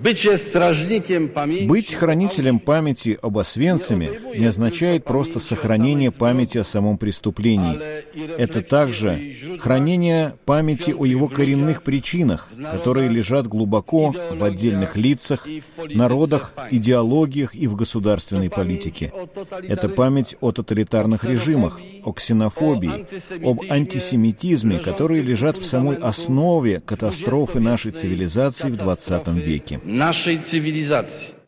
Быть хранителем памяти об Освенциме не означает просто сохранение памяти о самом преступлении. Это также хранение памяти о его коренных причинах, которые лежат глубоко в отдельных лицах, народах, идеологиях и в государственной политике. Это память о тоталитарных режимах, о ксенофобии, об антисемитизме, которые лежат в самой основе катастрофы нашей цивилизации в XX веке.